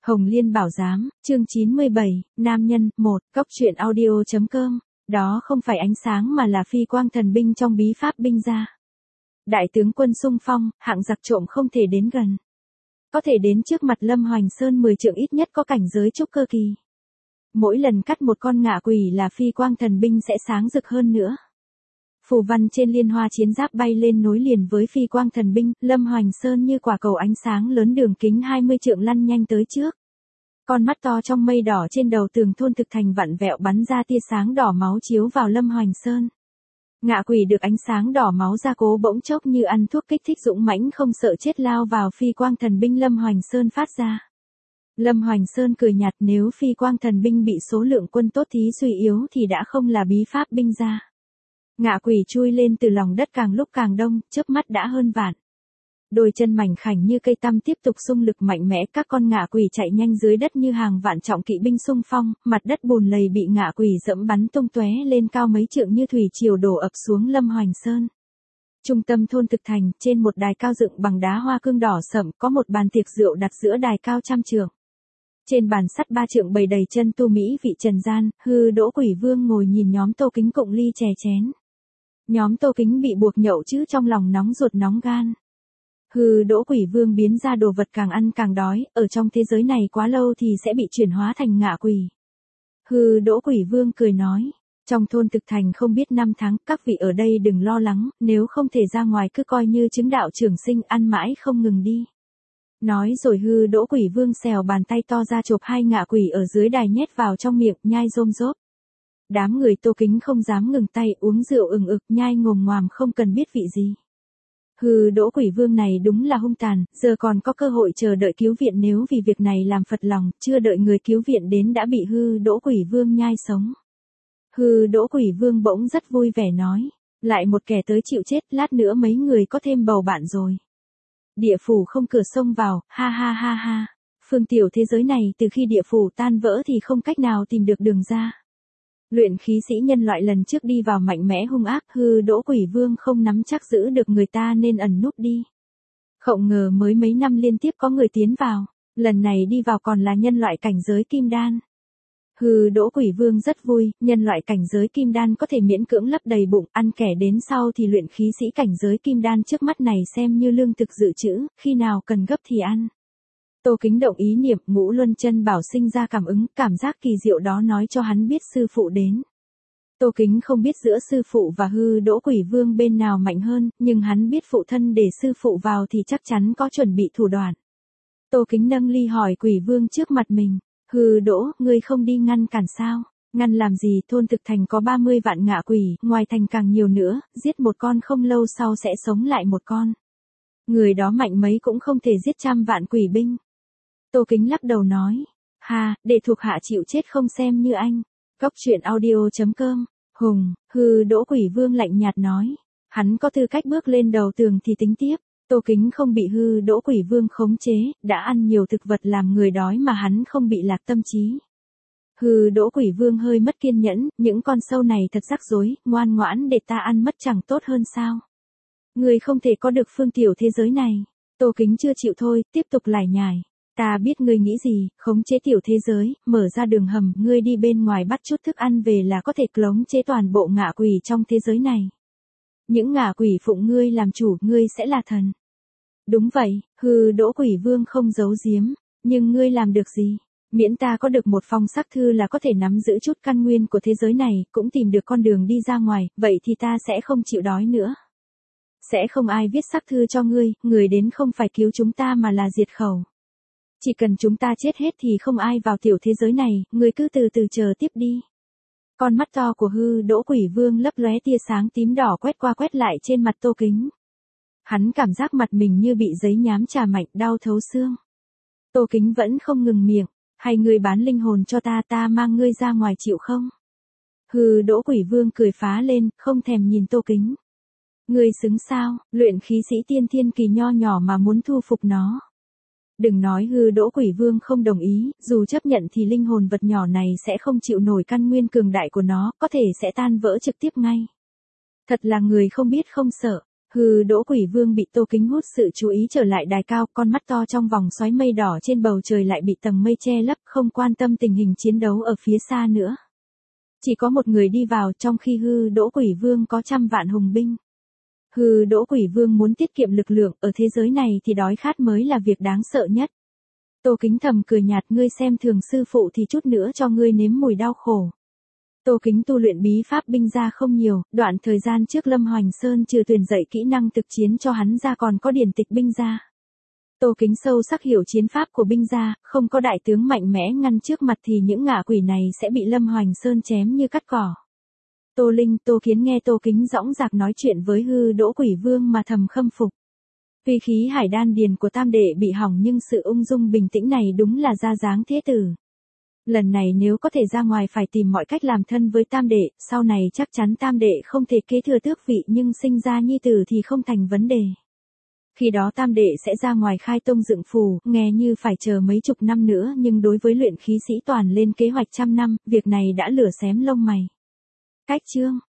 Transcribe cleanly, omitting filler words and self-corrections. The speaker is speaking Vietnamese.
Hồng Liên Bảo Giám, chương 97, Nam Nhân, 1, Cóc truyện audio.com, đó không phải ánh sáng mà là phi quang thần binh trong bí pháp binh gia. Đại tướng quân xung phong, hạng giặc trộm không thể đến gần. Có thể đến trước mặt Lâm Hoành Sơn 10 trượng ít nhất có cảnh giới trúc cơ kỳ. Mỗi lần cắt một con ngạ quỷ là phi quang thần binh sẽ sáng rực hơn nữa. Phù văn trên liên hoa chiến giáp bay lên nối liền với phi quang thần binh, Lâm Hoành Sơn như quả cầu ánh sáng lớn đường kính 20 trượng lăn nhanh tới trước. Con mắt to trong mây đỏ trên đầu tường thôn thực thành vặn vẹo bắn ra tia sáng đỏ máu chiếu vào Lâm Hoành Sơn. Ngạ quỷ được ánh sáng đỏ máu ra cố bỗng chốc như ăn thuốc kích thích dũng mãnh không sợ chết lao vào phi quang thần binh Lâm Hoành Sơn phát ra. Lâm Hoành Sơn cười nhạt, nếu phi quang thần binh bị số lượng quân tốt thí suy yếu thì đã không là bí pháp binh gia. Ngạ quỷ chui lên từ lòng đất càng lúc càng đông, chớp mắt đã hơn vạn. Đôi chân mảnh khảnh như cây tăm tiếp tục xung lực mạnh mẽ, các con ngạ quỷ chạy nhanh dưới đất như hàng vạn trọng kỵ binh xung phong, mặt đất bùn lầy bị ngạ quỷ dẫm bắn tung tóe lên cao mấy trượng như thủy triều đổ ập xuống Lâm Hoành Sơn. Trung tâm thôn thực thành, trên một đài cao dựng bằng đá hoa cương đỏ sẫm, có một bàn tiệc rượu đặt giữa đài cao trăm trượng. Trên bàn sắt 3 trượng bày đầy chân tu mỹ vị trần gian, Hư Đỗ Quỷ Vương ngồi nhìn nhóm Tô Kính cụng ly chè chén. Nhóm Tô Kính bị buộc nhậu chứ trong lòng nóng ruột nóng gan. Hư Đỗ Quỷ Vương biến ra đồ vật càng ăn càng đói, ở trong thế giới này quá lâu thì sẽ bị chuyển hóa thành ngạ quỷ. Hư Đỗ Quỷ Vương cười nói, trong thôn thực thành không biết năm tháng, các vị ở đây đừng lo lắng, nếu không thể ra ngoài cứ coi như chứng đạo trường sinh ăn mãi không ngừng đi. Nói rồi Hư Đỗ Quỷ Vương xèo bàn tay to ra chộp 2 ngạ quỷ ở dưới đài nhét vào trong miệng, nhai rôm rốp. Đám người Tô Kính không dám ngừng tay, uống rượu ừng ực nhai ngồm ngoàm không cần biết vị gì. Hư Đỗ Quỷ Vương này đúng là hung tàn, giờ còn có cơ hội chờ đợi cứu viện, nếu vì việc này làm phật lòng, chưa đợi người cứu viện đến đã bị Hư Đỗ Quỷ Vương nhai sống. Hư Đỗ Quỷ Vương bỗng rất vui vẻ nói, lại một kẻ tới chịu chết, lát nữa mấy người có thêm bầu bạn rồi. Địa phủ không cửa xông vào, ha ha ha ha. Phương tiểu thế giới này từ khi địa phủ tan vỡ thì không cách nào tìm được đường ra. Luyện khí sĩ nhân loại lần trước đi vào mạnh mẽ hung ác, Hư Đỗ Quỷ Vương không nắm chắc giữ được người ta nên ẩn núp đi. Không ngờ mới mấy năm liên tiếp có người tiến vào, lần này đi vào còn là nhân loại cảnh giới kim đan. Hư Đỗ Quỷ Vương rất vui, nhân loại cảnh giới kim đan có thể miễn cưỡng lấp đầy bụng, ăn kẻ đến sau thì luyện khí sĩ cảnh giới kim đan trước mắt này xem như lương thực dự trữ, khi nào cần gấp thì ăn. Tô Kính động ý niệm, Ngũ Luân Chân Bảo sinh ra cảm ứng, cảm giác kỳ diệu đó nói cho hắn biết sư phụ đến. Tô Kính không biết giữa sư phụ và Hư Đỗ Quỷ Vương bên nào mạnh hơn, nhưng hắn biết phụ thân để sư phụ vào thì chắc chắn có chuẩn bị thủ đoạn. Tô Kính nâng ly hỏi Quỷ Vương trước mặt mình, Hư Đỗ, ngươi không đi ngăn cản sao? Ngăn làm gì, thôn thực thành có 30 vạn ngạ quỷ, ngoài thành càng nhiều nữa, giết một con không lâu sau sẽ sống lại một con. Người đó mạnh mấy cũng không thể giết 100 vạn quỷ binh. Tô Kính lắc đầu nói, ha, để thuộc hạ chịu chết không xem như anh. Cóc truyện audio.com, Hùng, Hư Đỗ Quỷ Vương lạnh nhạt nói, hắn có tư cách bước lên đầu tường thì tính tiếp. Tô Kính không bị Hư Đỗ Quỷ Vương khống chế, đã ăn nhiều thực vật làm người đói mà hắn không bị lạc tâm trí. Hư Đỗ Quỷ Vương hơi mất kiên nhẫn, những con sâu này thật rắc rối, ngoan ngoãn để ta ăn mất chẳng tốt hơn sao? Người không thể có được phương tiểu thế giới này. Tô Kính chưa chịu thôi, tiếp tục lải nhải. Ta biết ngươi nghĩ gì, khống chế tiểu thế giới, mở ra đường hầm, ngươi đi bên ngoài bắt chút thức ăn về là có thể khống chế toàn bộ ngạ quỷ trong thế giới này. Những ngạ quỷ phụng ngươi làm chủ, ngươi sẽ là thần. Đúng vậy, Hư Đỗ Quỷ Vương không giấu giếm, nhưng ngươi làm được gì? Miễn ta có được một phong sắc thư là có thể nắm giữ chút căn nguyên của thế giới này, cũng tìm được con đường đi ra ngoài, vậy thì ta sẽ không chịu đói nữa. Sẽ không ai viết sắc thư cho ngươi, người đến không phải cứu chúng ta mà là diệt khẩu. Chỉ cần chúng ta chết hết thì không ai vào tiểu thế giới này, ngươi cứ từ từ chờ tiếp đi. Con mắt to của Hư Đỗ Quỷ Vương lấp lóe tia sáng tím đỏ quét qua quét lại trên mặt Tô Kính. Hắn cảm giác mặt mình như bị giấy nhám chà mạnh, đau thấu xương. Tô Kính vẫn không ngừng miệng, hay ngươi bán linh hồn cho ta, ta mang ngươi ra ngoài chịu không? Hư Đỗ Quỷ Vương cười phá lên, không thèm nhìn Tô Kính. Ngươi xứng sao, luyện khí sĩ tiên thiên kỳ nho nhỏ mà muốn thu phục nó. Đừng nói Hư Đỗ Quỷ Vương không đồng ý, dù chấp nhận thì linh hồn vật nhỏ này sẽ không chịu nổi căn nguyên cường đại của nó, có thể sẽ tan vỡ trực tiếp ngay. Thật là người không biết không sợ. Hư Đỗ Quỷ Vương bị Tô Kính hút sự chú ý trở lại đài cao, con mắt to trong vòng xoáy mây đỏ trên bầu trời lại bị tầng mây che lấp, không quan tâm tình hình chiến đấu ở phía xa nữa. Chỉ có một người đi vào, trong khi Hư Đỗ Quỷ Vương có trăm vạn hùng binh. Hư Đỗ Quỷ Vương muốn tiết kiệm lực lượng, ở thế giới này thì đói khát mới là việc đáng sợ nhất. Tô Kính thầm cười nhạt, ngươi xem thường sư phụ thì chút nữa cho ngươi nếm mùi đau khổ. Tô Kính tu luyện bí pháp binh gia không nhiều, đoạn thời gian trước Lâm Hoành Sơn trừ tuyển dạy kỹ năng thực chiến cho hắn ra còn có điển tịch binh gia. Tô Kính sâu sắc hiểu chiến pháp của binh gia, không có đại tướng mạnh mẽ ngăn trước mặt thì những ngạ quỷ này sẽ bị Lâm Hoành Sơn chém như cắt cỏ. Tô Linh, Tô Kiến nghe Tô Kính dõng dạc nói chuyện với Hư Đỗ Quỷ Vương mà thầm khâm phục. Tuy khí hải đan điền của tam đệ bị hỏng nhưng sự ung dung bình tĩnh này đúng là ra dáng thế tử. Lần này nếu có thể ra ngoài phải tìm mọi cách làm thân với tam đệ, sau này chắc chắn tam đệ không thể kế thừa tước vị nhưng sinh ra nhi tử thì không thành vấn đề. Khi đó tam đệ sẽ ra ngoài khai tông dựng phù, nghe như phải chờ mấy chục năm nữa nhưng đối với luyện khí sĩ toàn lên kế hoạch trăm năm, việc này đã lửa xém lông mày. Cách chương